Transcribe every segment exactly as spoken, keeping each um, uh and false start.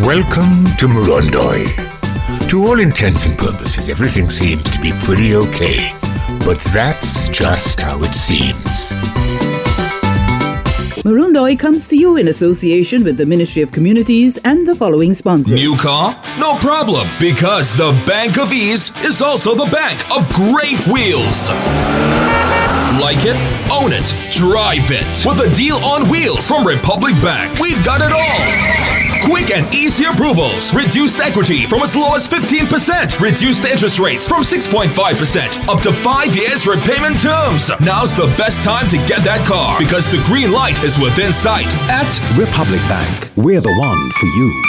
Welcome to Morondoi. To all intents and purposes, everything seems to be pretty okay. But that's just how it seems. Morondoi comes to you in association with the Ministry of Communities and the following sponsors. New car? No problem, because the Bank of Ease is also the bank of great wheels. Like it? Own it. Drive it. With a deal on wheels from Republic Bank. We've got it all. Quick and easy approvals. Reduced equity from as low as fifteen percent. Reduced interest rates from six point five percent. Up to five years repayment terms. Now's the best time to get that car because the green light is within sight at Republic Bank. We're the one for you.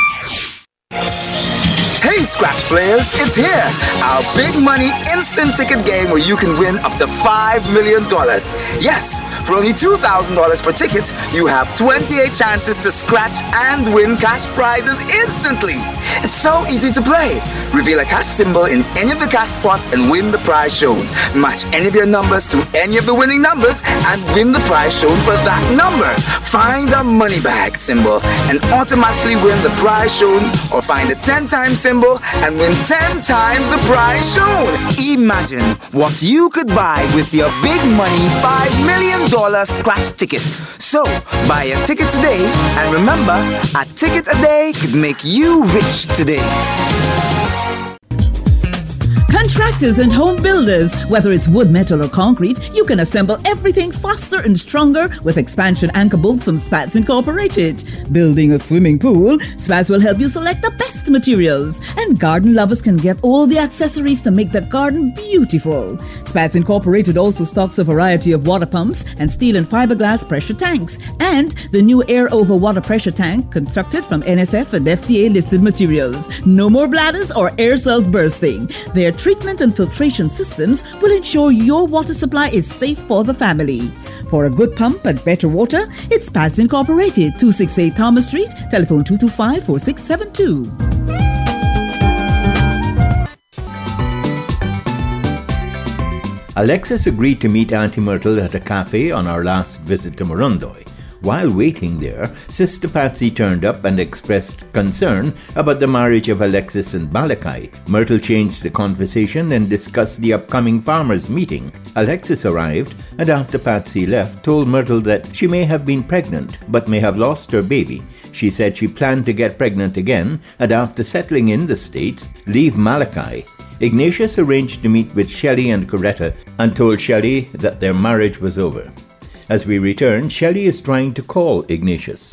Hey Scratch players, it's here! Our big money instant ticket game where you can win up to five million dollars. Yes, for only two thousand dollars per ticket, you have twenty-eight chances to scratch and win cash prizes instantly. It's so easy to play. Reveal a cash symbol in any of the cash spots and win the prize shown. Match any of your numbers to any of the winning numbers and win the prize shown for that number. Find a money bag symbol and automatically win the prize shown, or find a ten times symbol and win ten times the prize shown. Imagine what you could buy with your big money five million dollars scratch ticket. So, buy a ticket today, and remember, a ticket a day could make you rich today. Contractors and home builders, whether it's wood, metal, or concrete, you can assemble everything faster and stronger with expansion anchor bolts from Spats Incorporated. Building a swimming pool, Spats will help you select the best materials. And garden lovers can get all the accessories to make the garden beautiful. Spats Incorporated also stocks a variety of water pumps and steel and fiberglass pressure tanks. And the new air over water pressure tank constructed from N S F and F D A listed materials. No more bladders or air cells bursting. Their treatment and filtration systems will ensure your water supply is safe for the family. For a good pump and better water, it's Spats Incorporated, two sixty-eight Thomas Street, telephone two two five, four six seven two. Alexis agreed to meet Auntie Myrtle at a cafe on our last visit to Morondoi. While waiting there, Sister Patsy turned up and expressed concern about the marriage of Alexis and Malachi. Myrtle changed the conversation and discussed the upcoming farmers' meeting. Alexis arrived and after Patsy left, told Myrtle that she may have been pregnant but may have lost her baby. She said she planned to get pregnant again and after settling in the States, leave Malachi. Ignatius arranged to meet with Shelley and Coretta and told Shelley that their marriage was over. As we return, Shelley is trying to call Ignatius.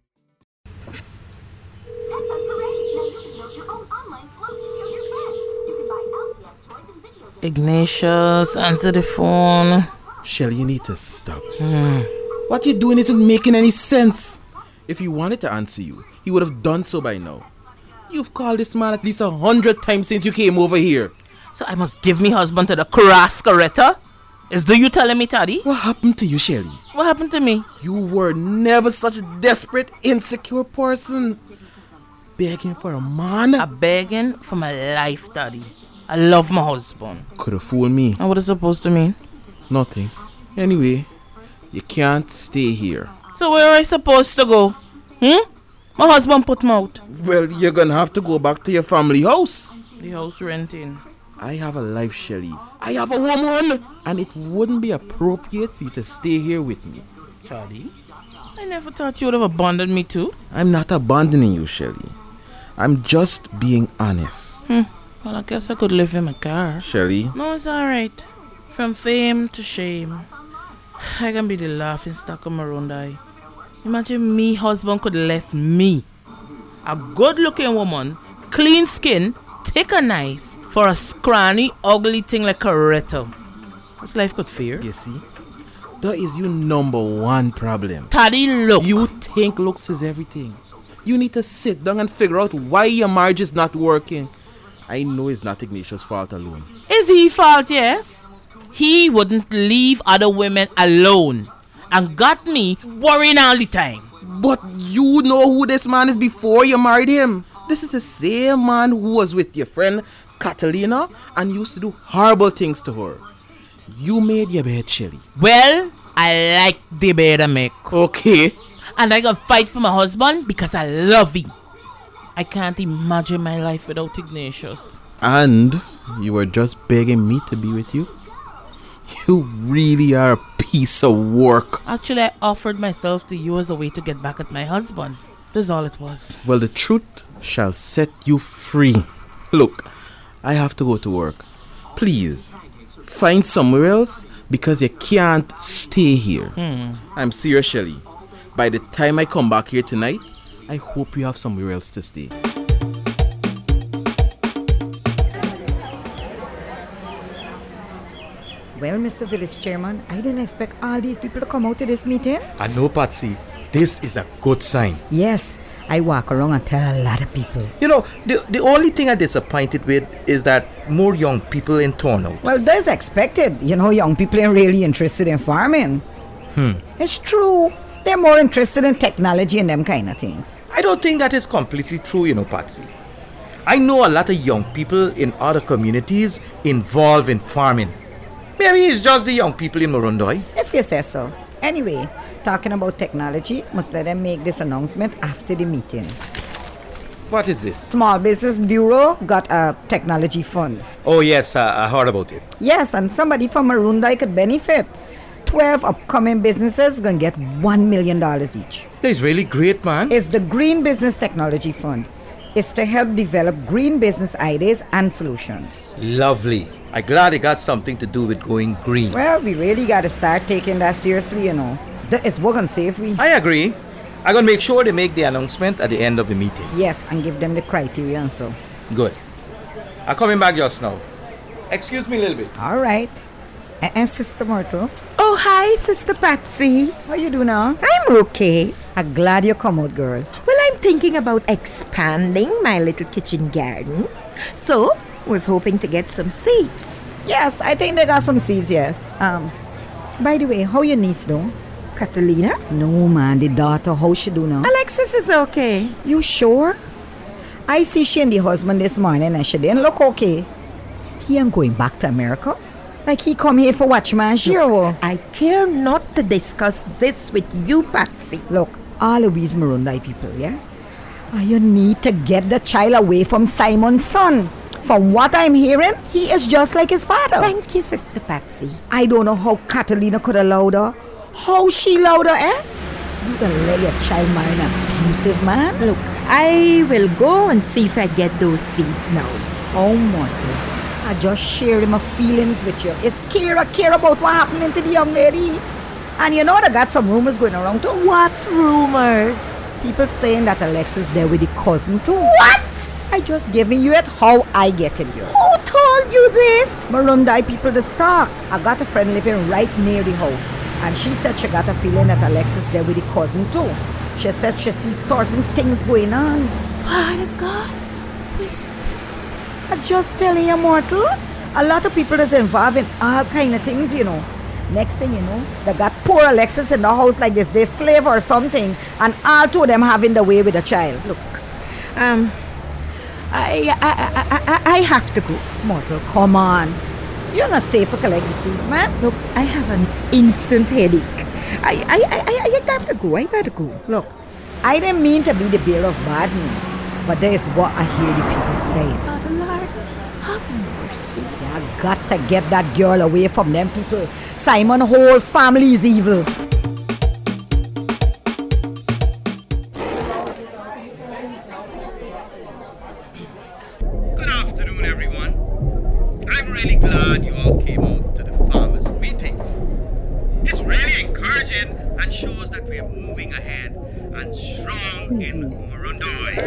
Ignatius, answer the phone. Shelley, you need to stop. Hmm. What you're doing isn't making any sense. If he wanted to answer you, he would have done so by now. You've called this man at least a hundred times since you came over here. So I must give me husband to the crass Coretta? Is that you telling me, Taddy? What happened to you, Shelley? What happened to me? You were never such a desperate, insecure person. Begging for a man? I'm begging for my life, Daddy. I love my husband. Could have fooled me. And what is it supposed to mean? Nothing. Anyway, you can't stay here. So where are I supposed to go? Hmm? My husband put me out. Well, you're gonna have to go back to your family house. The house renting. I have a life, Shelley. I have a woman. And it wouldn't be appropriate for you to stay here with me. Charlie, I never thought you would have abandoned me too. I'm not abandoning you, Shelley. I'm just being honest. Hmm. Well, I guess I could live in my car. Shelley? No, it's alright. From fame to shame, I can be the laughing stock of Morondoi. Imagine me husband could left me, a good-looking woman, clean skin, thick and nice, for a scrawny, ugly thing like Coretta. What's life could fear? You see, that is your number one problem. Taddy, look. You think looks is everything. You need to sit down and figure out why your marriage is not working. I know it's not Ignatius' fault alone. Is he fault? Yes. He wouldn't leave other women alone and got me worrying all the time. But you know who this man is before you married him. This is the same man who was with your friend Catalina and used to do horrible things to her. You made your bed, Shelley. Well, I like the bed I make. Okay. And I gonna fight for my husband because I love him. I can't imagine my life without Ignatius. And you were just begging me to be with you? You really are a piece of work. Actually, I offered myself to you as a way to get back at my husband. That's all it was. Well, the truth shall set you free. Look, I have to go to work. Please, find somewhere else because you can't stay here. Hmm. I'm serious, Shelly. By the time I come back here tonight, I hope you have somewhere else to stay. Well, Mister Village Chairman, I didn't expect all these people to come out to this meeting. I know, Patsy. This is a good sign. Yes, I walk around and tell a lot of people. You know, the, the only thing I'm disappointed with is that more young people in town out. Well, that's expected. You know, young people ain't really interested in farming. Hmm. It's true. They're more interested in technology and them kind of things. I don't think that is completely true, you know, Patsy. I know a lot of young people in other communities involved in farming. Maybe it's just the young people in Morondoi. If you say so. Anyway, talking about technology, must let them make this announcement after the meeting. What is this? Small Business Bureau got a technology fund. Oh, yes, uh, I heard about it. Yes, and somebody from Marundai could benefit. twelve upcoming businesses gonna get one million dollars each. That's really great, man. It's the Green Business Technology Fund. It's to help develop green business ideas and solutions. Lovely. I'm glad it got something to do with going green. Well, we really gotta start taking that seriously, you know. That is working safely. I agree. I'm gonna make sure they make the announcement at the end of the meeting. Yes, and give them the criteria and so. Good. I'm coming back just now. Excuse me a little bit. All right. And, and Sister Myrtle. Oh, hi, Sister Patsy. How you do now? I'm okay. I'm glad you come out, girl. Well, I'm thinking about expanding my little kitchen garden. So, was hoping to get some seeds. Yes, I think they got some seeds, yes. Um, by the way, how your niece do? Catalina? No, man, the daughter, how she do now? Alexis is okay. You sure? I see she and the husband this morning and she didn't look okay. He ain't going back to America? Like he come here for watchman, sure. I care not to discuss this with you, Patsy. Look, all of these Marundai people, yeah? Uh, you need to get the child away from Simon's son. From what I'm hearing, he is just like his father. Thank you, Sister Patsy. I don't know how Catalina could allow her. How she allowed her, eh? You gonna let your child marry an abusive man? Look, I will go and see if I get those seeds now. Oh, Martin. I just sharing my feelings with you. Is Kira care about what happening to the young lady? And you know they got some rumors going around too. What rumors? People saying that Alexis there with the cousin too. What? I just giving you it how I get it you. Who told you this? Marundai people the stock. I got a friend living right near the house. And she said she got a feeling that Alexis there with the cousin too. She said she sees certain things going on. Father God, who is this? I'm just telling you, Mortal. A lot of people is involved in all kind of things, you know. Next thing you know, they got poor Alexis in the house like this. They slave or something. And all two of them having the way with the child. Look, um, I, I, I, I, I have to go. Mortal, come on. You're gonna stay for collect the seeds, man. Look, I have an instant headache. I, I, I, I, I have to go. I gotta go. Look, I didn't mean to be the bearer of bad news, but that is what I hear the people saying. Father Lord, have mercy. Yeah, I got to get that girl away from them people. Simon whole family is evil. Good afternoon, everyone. I'm really glad you all came out to the farmers' meeting. It's really encouraging and shows that we are moving ahead and strong in Morondoi.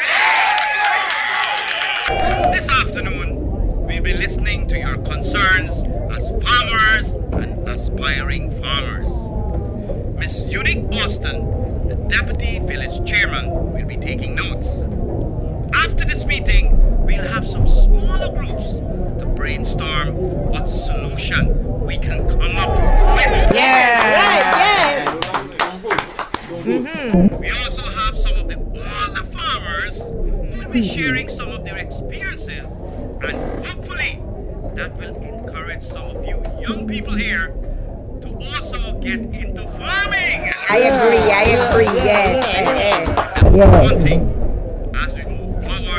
This afternoon, we'll be listening to your concerns as farmers and aspiring farmers. Miss Unique Boston, the Deputy Village Chairman, will be taking notes. After this meeting, we'll have some smaller groups to brainstorm what solution we can come up with. Yes, right, yes. Mm-hmm. We also have some of the older farmers who will be sharing some of their experiences, and hopefully that will encourage some of you young people here to also get into farming. I agree, I agree, yes. yes. One thing, as we move forward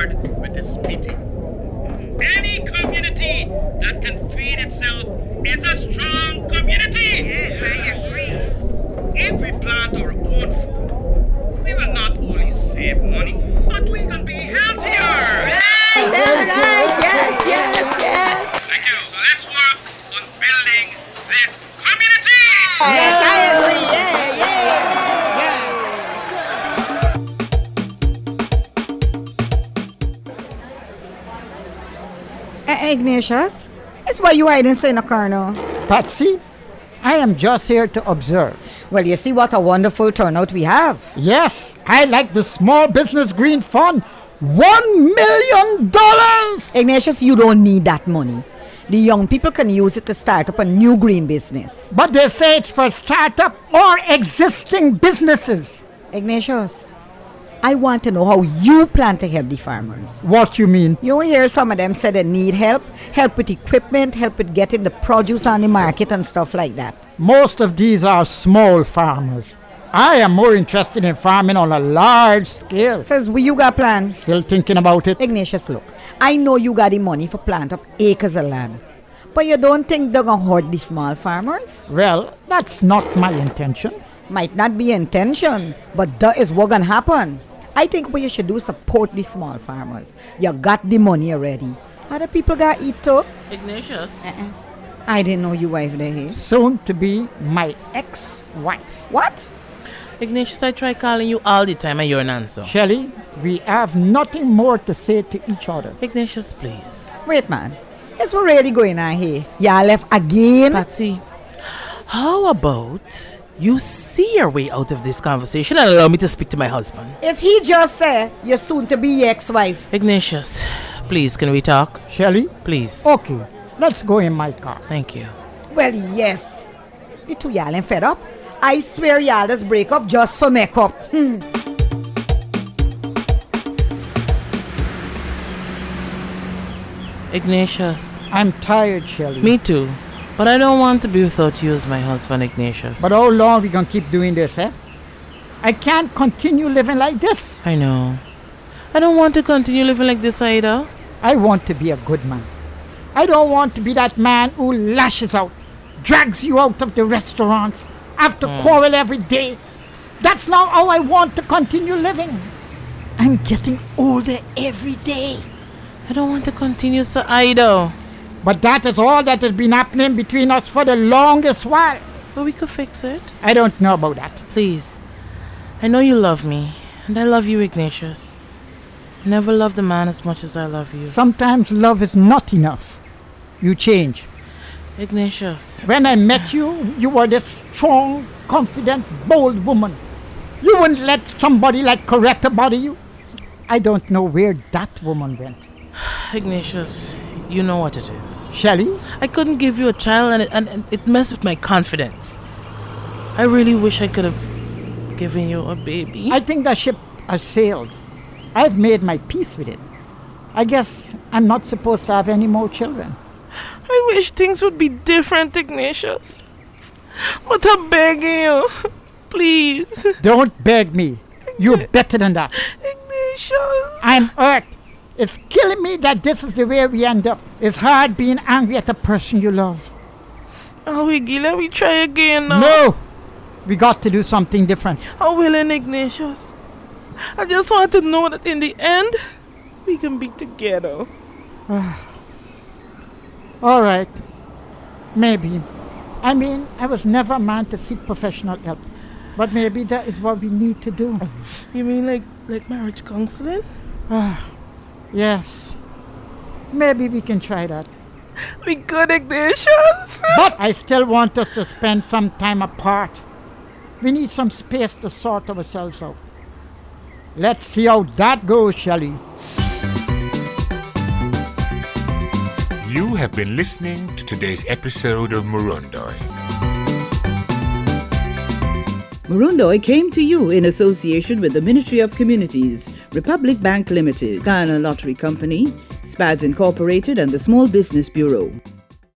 is a strong community. Yes, I agree. If we plant our own food, we will not only save money, but we can be healthier. Right, that's right. Yes, yes, yes. Thank you. So let's work on building this community. Yes, I agree. Yeah, yeah. Ignatius, it's why you hiding in the car now. Patsy, I am just here to observe. Well, you see what a wonderful turnout we have. Yes, I like the Small Business Green Fund. One million dollars! Ignatius, you don't need that money. The young people can use it to start up a new green business. But they say it's for startup or existing businesses. Ignatius, I want to know how you plan to help the farmers. What you mean? You hear some of them say they need help, help with equipment, help with getting the produce on the market and stuff like that. Most of these are small farmers. I am more interested in farming on a large scale. Says, well, you got plans? Still thinking about it. Ignatius, look, I know you got the money for plant up acres of land. But you don't think they're going to hurt the small farmers? Well, that's not my intention. Might not be intention, but that is what's going to happen. I think what you should do is support the small farmers. You got the money already. Other people got eat too. Ignatius. Uh-uh. I didn't know you wife there here. Soon to be my ex-wife. What? Ignatius, I try calling you all the time and you're an answer. Shelley, we have nothing more to say to each other. Ignatius, please. Wait, man. Is what really going on here? Y'all left again? Patsy, how about you see your way out of this conversation and allow me to speak to my husband? Is he just say you're soon to be ex-wife? Ignatius, please, can we talk? Shelley? Please. Okay, let's go in my car. Thank you. Well, yes. You two y'all ain't fed up. I swear y'all just break up just for makeup. Hmm. Ignatius. I'm tired, Shelley. Me too. But I don't want to be without you as my husband, Ignatius. But how long we gonna keep doing this, eh? I can't continue living like this. I know. I don't want to continue living like this either. I want to be a good man. I don't want to be that man who lashes out, drags you out of the restaurants, have to mm. quarrel every day. That's not how I want to continue living. I'm getting older every day. I don't want to continue so either. But that is all that has been happening between us for the longest while. But we could fix it. I don't know about that. Please. I know you love me. And I love you, Ignatius. I never loved a man as much as I love you. Sometimes love is not enough. You change. Ignatius. When I met you, you were this strong, confident, bold woman. You wouldn't let somebody like Coretta bother you. I don't know where that woman went. Ignatius, you know what it is. Shelley? I couldn't give you a child and it, and, and it messed with my confidence. I really wish I could have given you a baby. I think that ship has sailed. I've made my peace with it. I guess I'm not supposed to have any more children. I wish things would be different, Ignatius. But I'm begging you. Please. Don't beg me. You're better than that. Ignatius. I'm hurt. It's killing me that this is the way we end up. It's hard being angry at the person you love. Oh, Iggy, let me try again now. No! We got to do something different. I'm willing, Ignatius. I just want to know that in the end, we can be together. All right. Maybe. I mean, I was never a man to seek professional help. But maybe that is what we need to do. You mean like, like marriage counseling? Ah. Yes. Maybe we can try that. We could, Ignatius. But I still want us to spend some time apart. We need some space to sort ourselves out. Let's see how that goes, Shelley. You have been listening to today's episode of Murundoi. Murundoi came to you in association with the Ministry of Communities, Republic Bank Limited, Guyana Lottery Company, Spads Incorporated and the Small Business Bureau.